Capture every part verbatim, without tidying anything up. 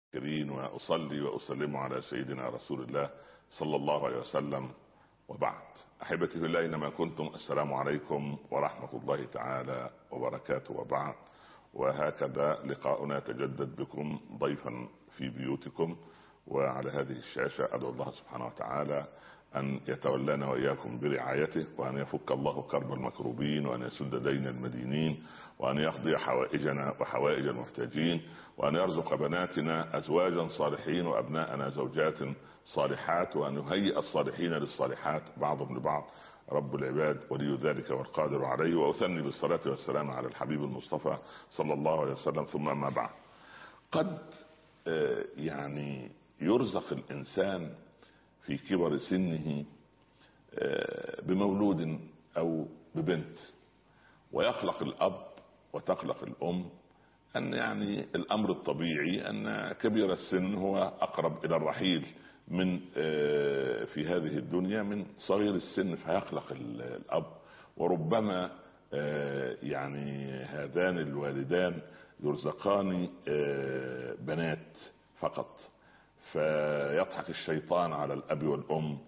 كريم، وأصلي وأسلم على سيدنا رسول الله صلى الله عليه وسلم، وبعد. أحبتي في الله، إنما كنتم السلام عليكم ورحمة الله تعالى وبركاته، وبعد. وهكذا لقاؤنا يتجدد بكم ضيفا في بيوتكم وعلى هذه الشاشة. أدعو الله سبحانه وتعالى أن يتولانا وإياكم برعايته، وأن يفك الله كرب المكروبين، وأن يسد دين المدينين، وأن يقضي حوائجنا وحوائج المحتاجين، وأن يرزق بناتنا أزواجا صالحين وأبناءنا زوجات صالحات، وأن يهيئ الصالحين للصالحات بعضهم لبعض. رب العباد ولي ذلك والقادر عليه. وأثني بالصلاة والسلام على الحبيب المصطفى صلى الله عليه وسلم. ثم ما بعد، قد يعني يرزق الإنسان في كبر سنه بمولود أو ببنت، ويخلق الأب وتخلق الأم أن يعني الأمر الطبيعي أن كبير السن هو أقرب إلى الرحيل من في هذه الدنيا من صغير السن، فيخلق الأب. وربما يعني هذان الوالدان يرزقان بنات فقط، فيضحك الشيطان على الأب والأم،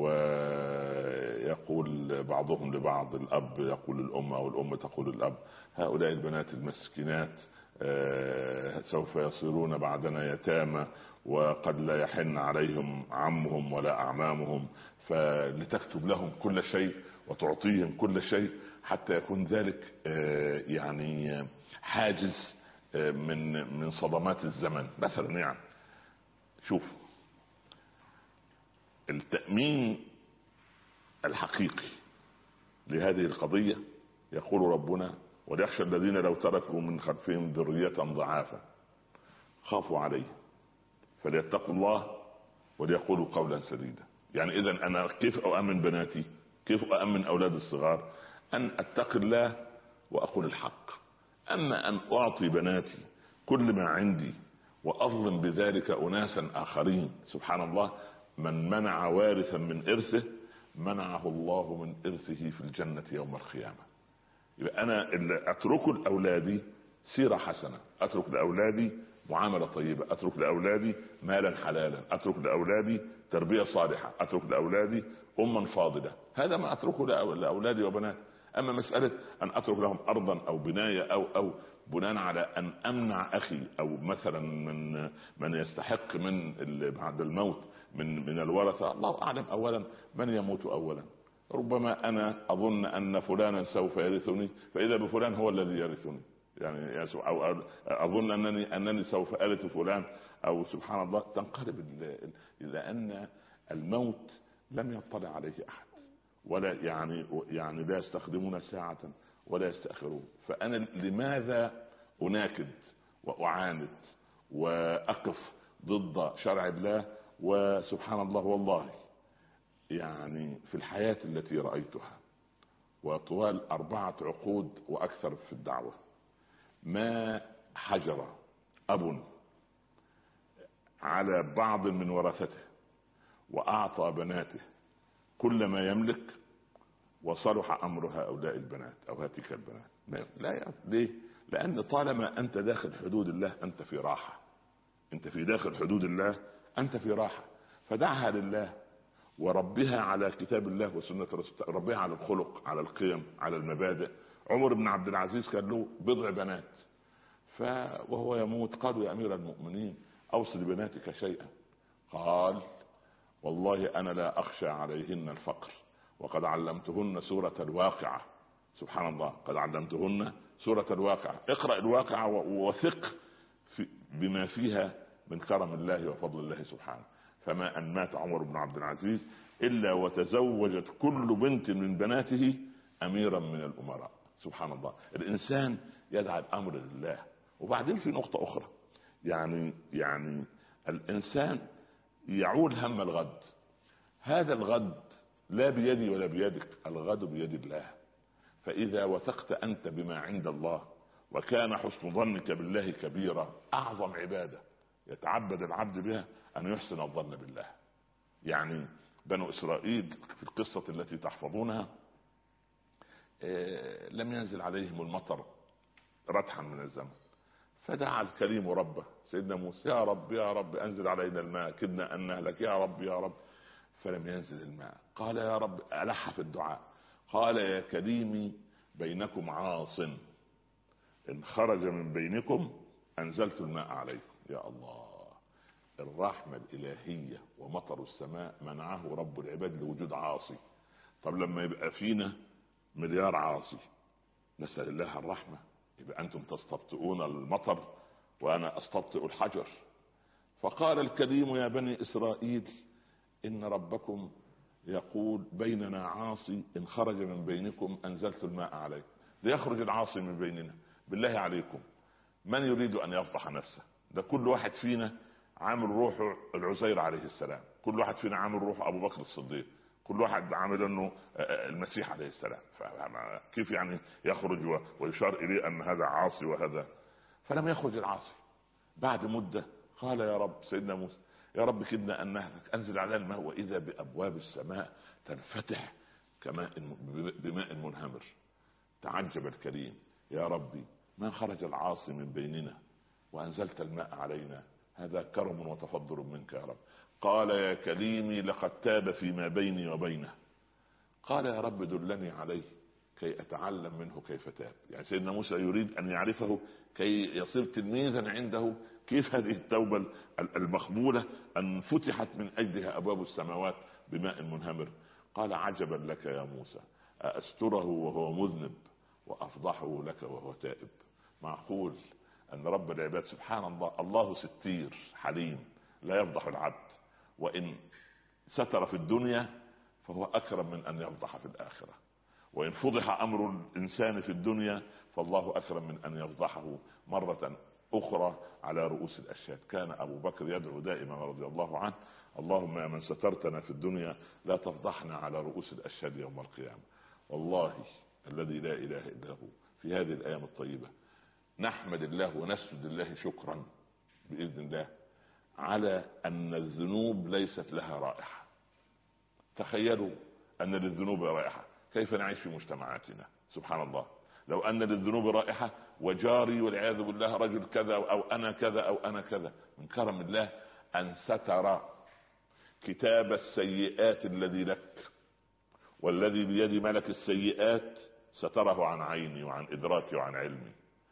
ويقول بعضهم لبعض، الأب يقول للأم أو الأم تقول للأب: هؤلاء البنات المسكينات سوف يصيرون بعدنا يتامى، وقد لا يحن عليهم عمهم ولا أعمامهم، فلتكتب لهم كل شيء وتعطيهم كل شيء، حتى يكون ذلك يعني حاجز من من صدمات الزمن مثلا. يعني شوف، التأمين الحقيقي لهذه القضية يقول ربنا: وليخشى الذين لو تركوا من خلفهم ذرية ضعافا خافوا عليه فليتقوا الله وليقولوا قولا سديدا. يعني إذن أنا كيف أؤمن بناتي؟ كيف أؤمن أولاد الصغار؟ أن أتقي الله وأقول الحق. أما أن أعطي بناتي كل ما عندي وأظلم بذلك أناسا آخرين، سبحان الله، من منع وارثا من إرثه منعه الله من إرثه في الجنة يوم القيامة. يبقى أنا اللي أترك لأولادي سيرة حسنة، أترك لأولادي معاملة طيبة، أترك لأولادي مالا حلالا، أترك لأولادي تربية صالحة، أترك لأولادي أما فاضلة. هذا ما أتركه لأولادي وبناتي. أما مسألة أن أترك لهم أرضا أو بناية أو أو بناء على أن أمنع أخي أو مثلا من من يستحق من بعد الموت من من الورثة، الله أعلم أولا من يموت أولا. ربما أنا أظن أن فلانا سوف يرثني، فإذا بفلان هو الذي يرثني، يعني أو أظن أنني أنني سوف أرث فلان، أو سبحان الله تنقلب، لأن الموت لم يطلع عليه أحد، ولا يعني يعني لا يستخدمون ساعة ولا يستأخرون. فأنا لماذا أناكد وأعاند وأقف ضد شرع الله؟ وسبحان الله، والله يعني في الحياة التي رأيتها وطوال أربعة عقود وأكثر في الدعوة، ما حجر أب على بعض من ورثته وأعطى بناته كل ما يملك وصلح أمر هؤلاء البنات أو هاتيك البنات. لا، ليه؟ لأن طالما أنت داخل حدود الله أنت في راحة، أنت في داخل حدود الله أنت في راحة. فدعها لله وربها على كتاب الله وسنة رسول، ربها على الخلق، على القيم، على المبادئ. عمر بن عبد العزيز كان له بضع بنات، وهو يموت قالوا: يا أمير المؤمنين أوصي لبناتك شيئا. قال: والله أنا لا أخشى عليهن الفقر، وقد علمتهن سورة الواقعة. سبحان الله، قد علمتهن سورة الواقعة. اقرأ الواقعة وثق في بما فيها من كرم الله وفضل الله سبحانه. فما أن مات عمر بن عبد العزيز إلا وتزوجت كل بنت من بناته أميرا من الأمراء. سبحان الله، الإنسان يدعى الأمر لله. وبعدين في نقطة أخرى، يعني يعني الإنسان يعول هم الغد. هذا الغد لا بيدي ولا بيدك، الغد بيد الله. فإذا وثقت أنت بما عند الله وكان حسن ظنك بالله كبيرا، أعظم عبادة يتعبد العبد بها أن يحسن الظن بالله. يعني بنو إسرائيل في القصة التي تحفظونها لم ينزل عليهم المطر ردحا من الزمن، فدعا الكريم ربه سيدنا موسى يا رب يا رب أنزل علينا الماء كدنا أن نهلك يا رب يا رب، فلم ينزل الماء. قال يا رب، ألح في الدعاء، قال يا كريمي بينكم عاص إن خرج من بينكم أنزلت الماء عليكم. يا الله، الرحمة الإلهية ومطر السماء منعه رب العباد لوجود عاصي. طب لما يبقى فينا مليار عاصي نسأل الله الرحمة، يبقى أنتم تستبطئون المطر وأنا أستبطئ الحجر. فقال الكريم يا بني إسرائيل إن ربكم يقول بيننا عاصي إن خرج من بينكم أنزلت الماء عليه. ليخرج العاصي من بيننا، بالله عليكم من يريد أن يفضح نفسه؟ ده كل واحد فينا عامل روحه العزير عليه السلام، كل واحد فينا عامل روحه أبو بكر الصديق، كل واحد عامل أنه المسيح عليه السلام. كيف يعني يخرج ويشار إليه أن هذا عاصي وهذا؟ فلم يخرج العاصي. بعد مدة قال يا رب، سيدنا موسى يا رب كدنا أن نهلك أنزل على الماء، وإذا بأبواب السماء تنفتح كماء بماء منهمر. تعجب الكريم يا ربي ما خرج العاصي من بيننا وأنزلت الماء علينا، هذا كرم وتفضل منك يا رب. قال يا كريمي لقد تاب فيما بيني وبينه. قال يا رب دلني عليه كي أتعلم منه كيف تاب. يعني سيدنا موسى يريد أن يعرفه كي يصير تلميذا عنده، كيف هذه التوبة المقبولة أن فتحت من أجلها أبواب السماوات بماء منهمر. قال عجبا لك يا موسى، أستره وهو مذنب وأفضحه لك وهو تائب؟ معقول أن رب العباد سبحان الله الله ستير حليم لا يفضح العبد، وإن ستر في الدنيا فهو أكرم من أن يفضح في الآخرة، وإن فضح أمر الإنسان في الدنيا فالله أكرم من أن يفضحه مرة أخرى على رؤوس الأشهاد. كان أبو بكر يدعو دائما رضي الله عنه اللهم يا من سترتنا في الدنيا لا تفضحنا على رؤوس الأشهاد يوم القيامة. والله الذي لا إله إلا هو في هذه الأيام الطيبة نحمد الله ونسجد الله شكرا بإذن الله على أن الذنوب ليست لها رائحة. تخيلوا أن للذنوب رائحة، كيف نعيش في مجتمعاتنا؟ سبحان الله، لو أن للذنوب رائحة وجاري والعياذ بالله رجل كذا أو أنا كذا أو أنا كذا. من كرم الله أن ستر كتاب السيئات الذي لك، والذي بيد ملك السيئات ستره عن عيني وعن إدراكي وعن علمي،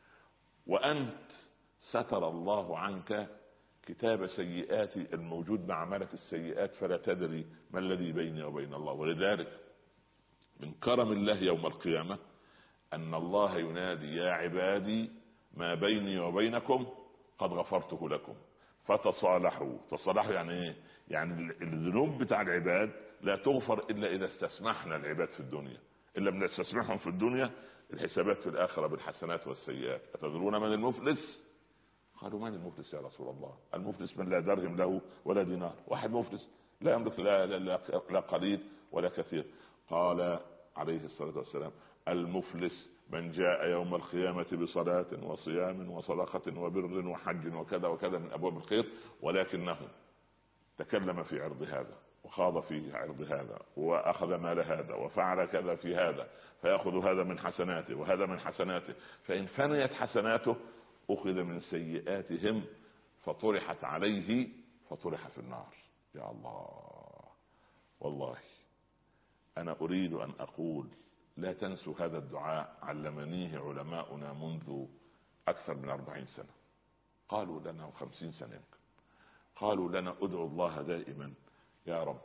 وأنت ستر الله عنك كتاب سيئاتي الموجود مع ملك السيئات، فلا تدري ما الذي بيني وبين الله. ولذلك من كرم الله يوم القيامة أن الله ينادي يا عبادي ما بيني وبينكم قد غفرته لكم فتصالحوا. تصالحوا يعني ايه؟ يعني الذنوب بتاع العباد لا تغفر إلا إذا استسمحنا العباد في الدنيا. إلا من استسمحهم في الدنيا الحسابات في الآخرة بالحسنات والسيئات. أتدرون من المفلس؟ قالوا من المفلس يا رسول الله؟ المفلس من لا درهم له ولا دينار. واحد مفلس لا يملك لا, لا, لا, لا قليل ولا كثير. قال عليه الصلاة والسلام المفلس من جاء يوم القيامة بصلاة وصيام وصدقة وبر وحج وكذا وكذا من أبواب الخير، ولكنه تكلم في عرض هذا وخاض في عرض هذا وأخذ مال هذا وفعل كذا في هذا، فيأخذ هذا من حسناته وهذا من حسناته، فإن فنيت حسناته أخذ من سيئاتهم فطرحت عليه فطرح في النار. يا الله، والله أنا أريد أن أقول لا تنسوا هذا الدعاء علمنيه علماؤنا منذ أكثر من أربعين سنة. قالوا لنا وخمسين سنة قالوا لنا ادعوا الله دائما يا رب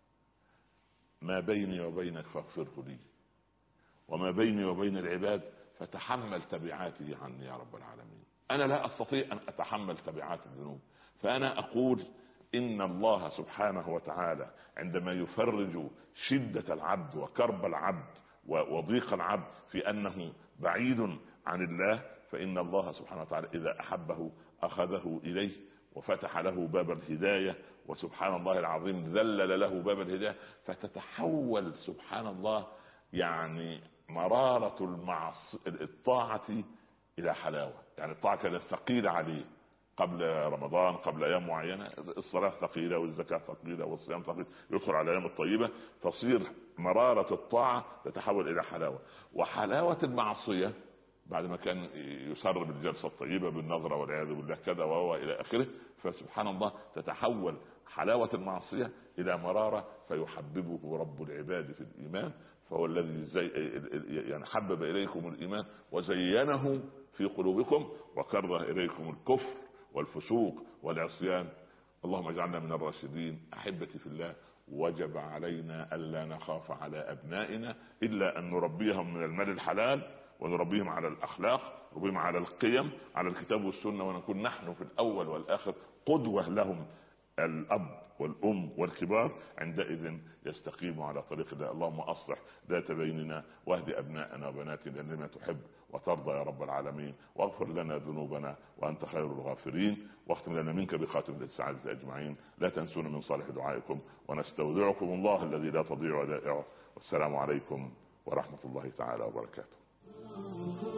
ما بيني وبينك فاغفره لي، وما بيني وبين العباد فتحمل تبعاته عني يا رب العالمين. أنا لا أستطيع أن أتحمل تبعات الذنوب، فأنا أقول إن الله سبحانه وتعالى عندما يفرج شدة العبد وكرب العبد وضيق العبد في أنه بعيد عن الله، فإن الله سبحانه وتعالى إذا أحبه أخذه إليه وفتح له باب الهداية، وسبحان الله العظيم ذلل له باب الهداية، فتتحول سبحان الله يعني مرارة المعص... الطاعة إلى حلاوة. يعني الطاعة كانت ثقيلة عليه قبل رمضان، قبل أيام معينة الصلاة ثقيلة والزكاة ثقيلة والصيام ثقيل، يدخل على أيام الطيبة تصير مرارة الطاعة تتحول إلى حلاوة. وحلاوة المعصية بعد ما كان يسر بالجلسة الطيبة بالنظرة والعياذ بالله كذا وهو إلى آخره. فسبحان الله تتحول حلاوة المعصية إلى مرارة فيحببه رب العباد في الإيمان. فهو الذي زي يعني حبب إليكم الإيمان وزينه في قلوبكم وكره إليكم الكفر والفسوق والعصيان. اللهم اجعلنا من الراشدين. أحبتي في الله، وجب علينا ألا نخاف على أبنائنا إلا أن نربيهم من المال الحلال، ونربيهم على الأخلاق، نربيهم على القيم، على الكتاب والسنة، ونكون نحن في الأول والآخر قدوة لهم، الأب والأم والكبار. عندئذ يستقيموا على طريق الله. اللهم أصلح ذات بيننا، واهد أبناءنا وبناتنا لما تحب وترضى يا رب العالمين، واغفر لنا ذنوبنا وأنت خير الغافرين، واختم لنا منك بخاتم السعادة أجمعين. لا تنسونا من صالح دعائكم، ونستودعكم الله الذي لا تضيع ودائعه. والسلام عليكم ورحمة الله تعالى وبركاته.